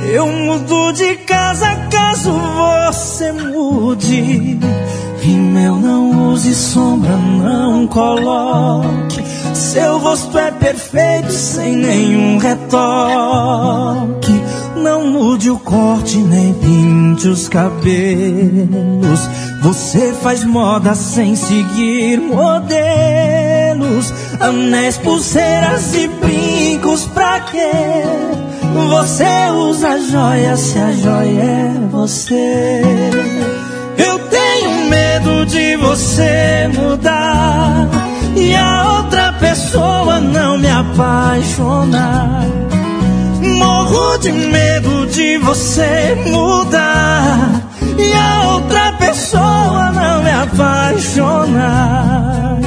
Eu mudo de casa caso você mude. Rímel não use, sombra não coloque. Seu rosto é perfeito sem nenhum retoque. Não mude o corte nem pinte os cabelos. Você faz moda sem seguir modelos. Anéis, pulseiras e brincos pra quê? Você usa joia se a joia é você. Eu tenho medo de você mudar e a outra pessoa não me apaixonar. Morro de medo de você mudar e a outra pessoa não me apaixonar.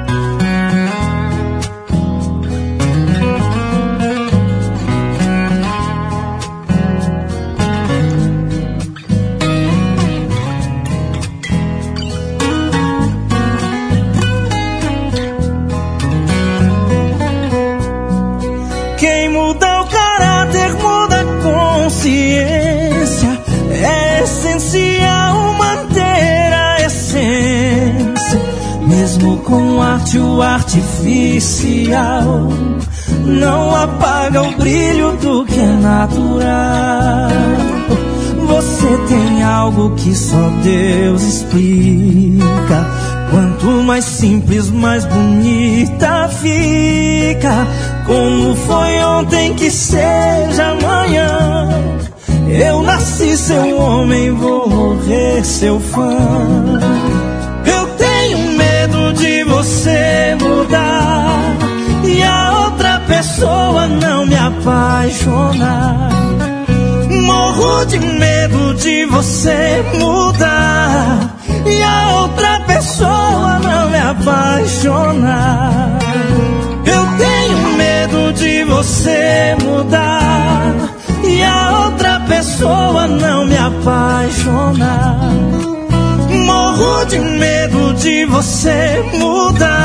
Quem muda o caráter muda a consciência. É essencial manter a essência. Mesmo com arte, o artificial não apaga o brilho do que é natural. Você tem algo que só Deus explica. Quanto mais simples, mais bonita fica. Como foi ontem que seja amanhã. Eu nasci seu homem, vou morrer seu fã. Eu tenho medo de você mudar e a outra pessoa não me apaixonar. Morro de medo de você mudar e a outra pessoa não me apaixonar. Eu tenho medo de você mudar e a outra pessoa não me apaixonar. Morro de medo de você mudar